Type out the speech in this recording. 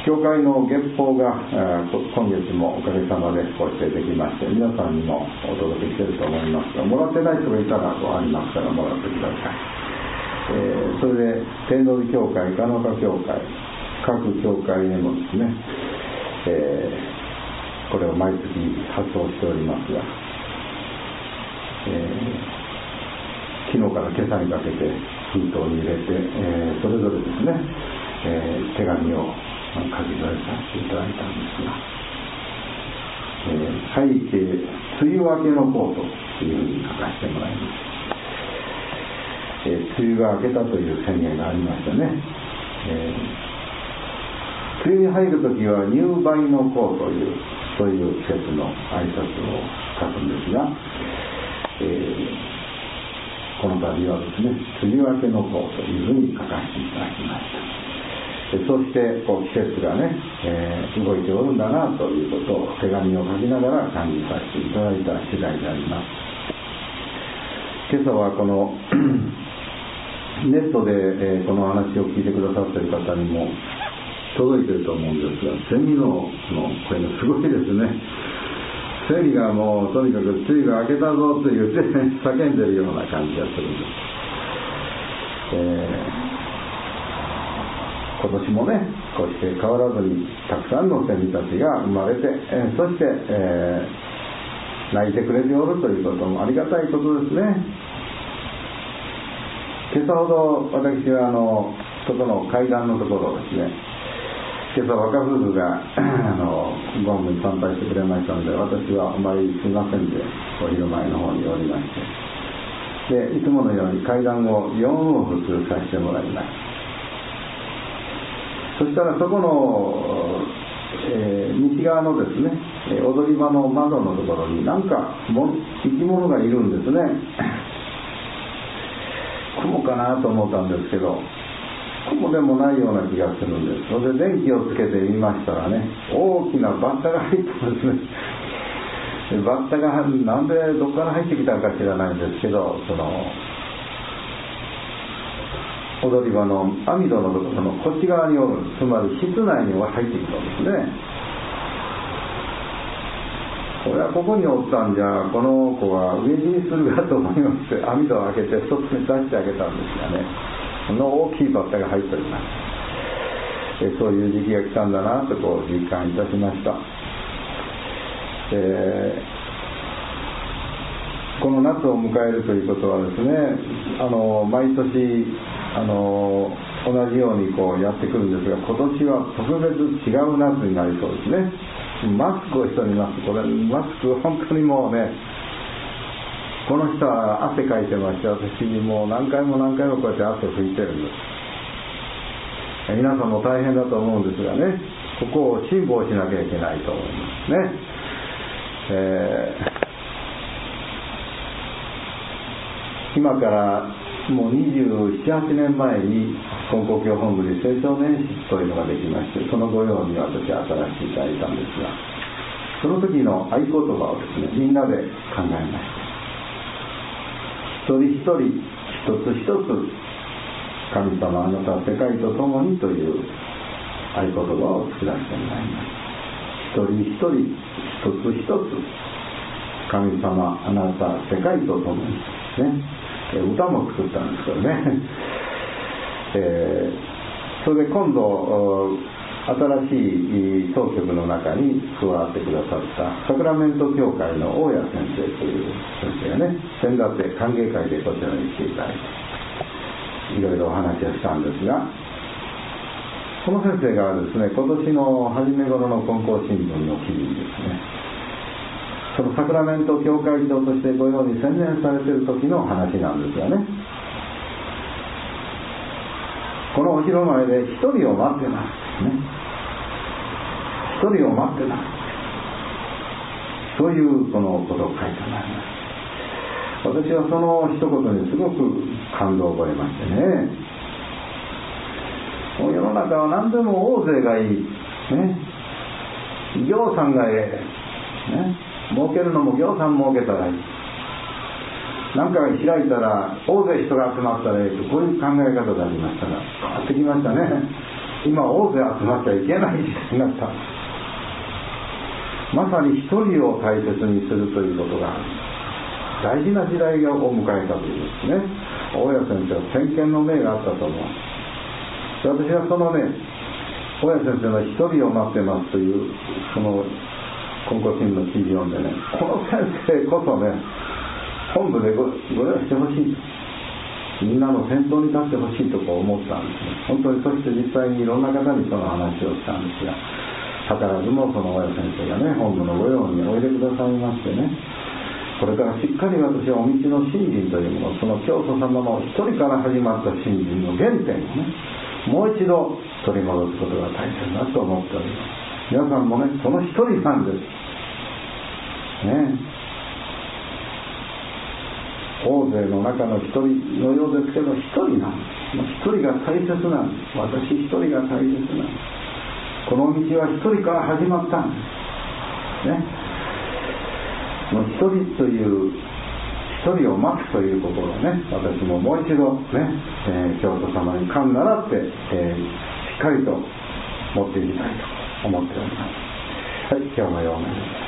教会の月報が今月もおかげさまでこうしてできまして、皆さんにもお届けしていると思いますが、もらってない人がいたらありますからもらってください。それで天童寺教会、鹿岡教会、各教会へもですね、これを毎月発送しておりますが、昨日から今朝にかけて封筒に入れて、それぞれですね、手紙を書き添えさせていただいたんですが、背景、梅雨明けのコートというふうに書かせてもらいます。梅雨が明けたという宣言がありましたね。梅雨に入るときは入梅のコーという、そういう季節の挨拶を書くんですが、この度はですね、梅雨明けのコーというふうに書かせていただきました。そして季節がね、動いておるんだなということを手紙を書きながら感じさせていただいた次第であります。今朝はこのネットで、この話を聞いてくださっている方にも届いていると思うんですが、セミの声がすごいですね。セミがもうとにかく梅雨が明けたぞと言って叫んでるような感じがするんです。今年もね、こうして変わらずにたくさんのセミたちが生まれて、そして、鳴いてくれておるということもありがたいことですね。今朝ほど私はそこの階段のところをですね、今朝若夫婦がゴングに参拝してくれましたので、私はあまりすみませんでお昼前の方におりまして、でいつものように階段を4往復させてもらいました。そしたらそこの、西側のですね、踊り場の窓のところになんか生き物がいるんですね。雲かなと思ったんですけど、雲でもないような気がするんです。それで電気をつけてみましたらね、大きなバッタが入ってますね。バッタがなんでどこから入ってきたか知らないんですけど、その踊り場の網戸のところのこっち側におる、つまり室内に入ってきたんですね。これはここにおったんじゃ、この子は飢え死にするかと思いまして網戸を開けて外に出してあげたんですがね、この大きいバッタが入っております。そういう時期が来たんだなと実感いたしました。この夏を迎えるということはですね、毎年同じようにやってくるんですが、今年は特別違う夏になりそうですね。マスクをしております。これマスク本当にもうね、この人は汗かいてまして、私にもう何回もこうやって汗拭いてるんです。皆さんも大変だと思うんですがね、ここを辛抱しなきゃいけないと思いますね。今からもう27、8年前に金光教本部に青少年室というのができまして、その御用に私は当たらせていただいたんですが、その時の合言葉をですね、みんなで考えました。一人一人、一つ一つ、神様あなたは世界と共にという合言葉を作らせてもらいました。一人一人、一つ一つ、神様あなたは世界と共にね、歌も作ったんですけどね。それで今度新しい当局の中に加わってくださったサクラメント教会の大谷先生という先生がね、先だって歓迎会でこちらに来ていただいていろいろお話をしたんですが、この先生がですね、今年の初め頃の金光新聞の記事にですね、そのサクラメント教会長として御用に専念されている時の話なんですがね、このお城前で一人を待ってますね。一人を待ってます。そういうこのことを書いてあります。私はその一言にすごく感動を覚えましてね、もう世の中は何でも大勢がいいね、行さんがええね、儲けるのも行さん儲けたらいい、なんか開いたら大勢人が集まったらいいと、こういう考え方がありましたが変わってきましたね。 今大勢集まっちゃいけない時代になった。まさに一人を大切にするということが大事な時代を迎えたというですね。大谷先生は先見の明があったと思う。私はそのね、大谷先生の一人を待ってますというその今後新の記事を読んでね、この先生こそね、本部でご用意してほしいと、みんなの先頭に立ってほしいとこう思ったんですね。本当に。そして実際にいろんな方にその話をしたんですが、図らずもその大谷先生がね、本部の御用においでくださいましてね、これからしっかり私はお道の信心というもの、その教祖様の一人から始まった信心の原点をね、もう一度取り戻すことが大切だと思っております。皆さんもね、その一人なんですね。大勢の中の一人のようですけど、一人なんです。一人が大切なんです。私一人が大切なんです。この道は一人から始まったんですね。一人という一人を待つということをね、私ももう一度ね、教祖様に感習って、しっかりと持っていきたいと思っております。はい、今日のような